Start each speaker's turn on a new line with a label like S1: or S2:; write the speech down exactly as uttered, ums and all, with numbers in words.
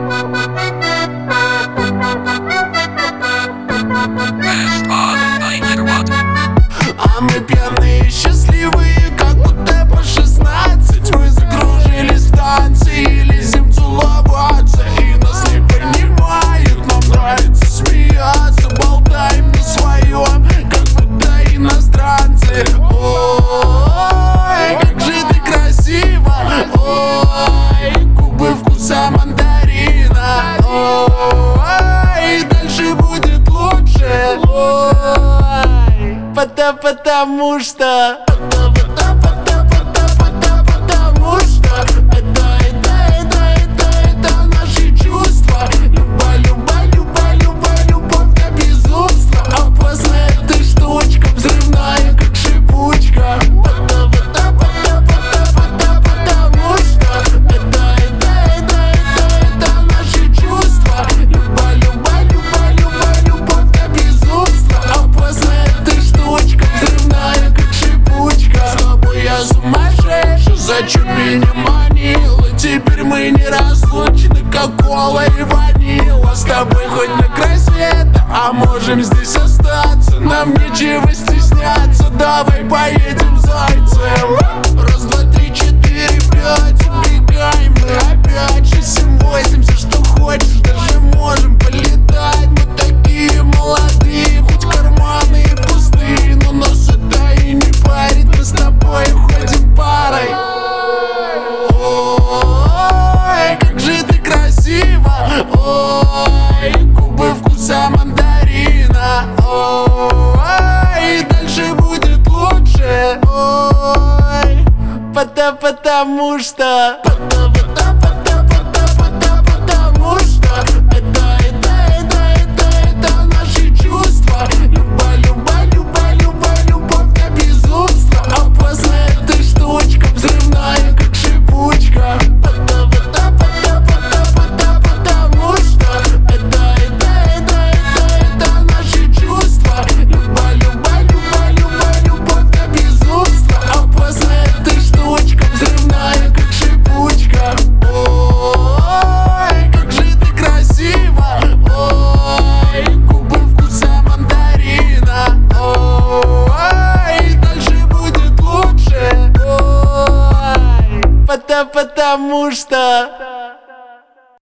S1: А мы пьяные, счастливые, как будто по шестнадцать. Мы закружили станции, лезем целоваться, и нас не понимают. Нам нравится смеяться, болтаем на своем, как будто иностранцы. Ой, как же ты красива, ой, губы вкуса мандарина. Ой, дальше будет лучше. Ой, потому, потому что Потому что это, это, это, это, это наши чувства. Люба, люба, люба, люба, любовь до безумства. А после этой штучка взрывная, как шипучка. Потому, потому, потому, потому что это, это, это, это, это наши чувства. Люба, люба, люба, люба, любовь до безумства. А после этой штучка взрывная, как шипучка. С тобой я сумасшедший, зачем меня манила? Теперь мы неразлучны, как кола и ванила. С тобой хоть на край света, а можем здесь остаться. Нам нечего стесняться, давай поедем зайцем. Раз, два, три, четыре, пять, убегаем мы опять. Шесть, семь, восемь, все что хочешь, даже можем полетать. Мы такие молодые, хоть карманы и пустые, но нас это и не парит, мы с тобой ходим парой. Ой, как же ты красива, ой, губы вкуса мандарина. Ой, дальше будет лучше. Ой, потому, потому что Потому, потому, потому, потому что это, это, это, это, это наши чувства. Люба, люба, люба, люба, любовь до безумства. А после этой штучка взрывная, как шипучка. Потому, потому, потому, потому что это, это, это, это, это наши чувства. Люба, люба, люба, люба, любовь до безумства. А после этой штучка взрывная, как шипучка. Ой, как же ты красива, ой, губы вкуса мандарина. Ой, дальше будет лучше. Ой, потому, потому что